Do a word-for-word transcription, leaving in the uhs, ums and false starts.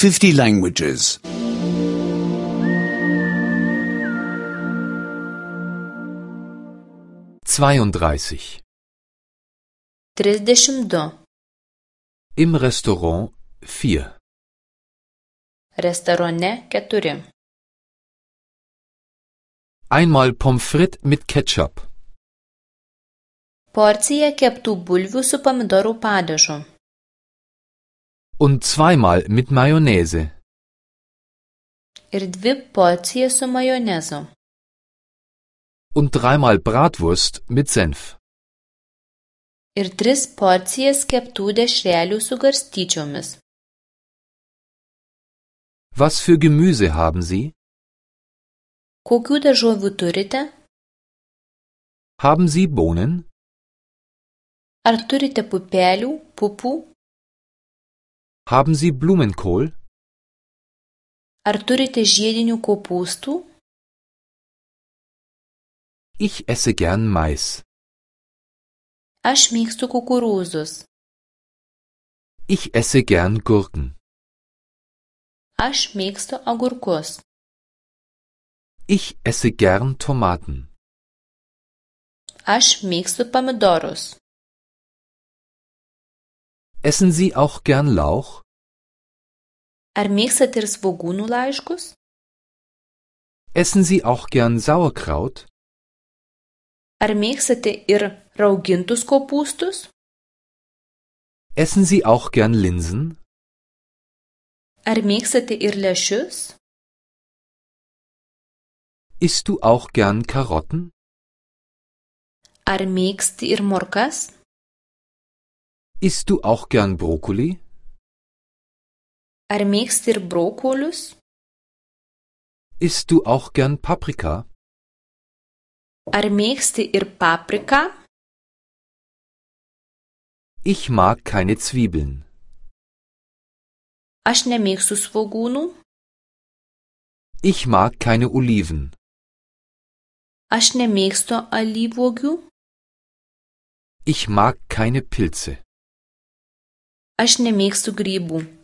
fifty languages. zweiunddreißig. Trisdešimt du. Im Restaurant vier. Restorane keturi. Einmal Pommes frites mit Ketchup. Porcija keptų bulvių su pomidorų padažu. Und zweimal mit Mayonnaise. Ir dvi porcijas su majonezu. Und dreimal Bratwurst mit Senf. Ir tris porcijas keptų dešrelių su garstyčiomis. Was für Gemüse haben Sie? Kokių daržovių turite? Haben Sie Bohnen? Ar turite pupelių, pupų? Haben Sie Blumenkohl? Ar turite žiedinių kopūstų? Ich esse gern Mais. Aš mėgstu kukurūzus. Ich esse gern Gurken. Aš mėgstu agurkus. Ich esse gern Tomaten. Aš mėgstu pomidorus. Essen Sie auch gern Lauch? Ar mėgstate ir svogūnų laiškus? Essen Sie auch gern Sauerkraut? Ar mėgstate ir raugintus kopūstus? Essen Sie auch gern Linsen? Ar mėgstate ir lęšius? Isst du auch gern Karotten? Ar mėgsti ir morkas? Isst du auch gern Brokkoli? Ar mėgsti ir brokolius? Isst du auch gern Paprika? Ar mėgsti ir papriką? Ich mag keine Zwiebeln. Aš nemėgstu svogūnų. Ich mag keine Oliven. Aš nemėgstu alyvuogių. Ich mag keine Pilze. Aš nemėgstu grybų.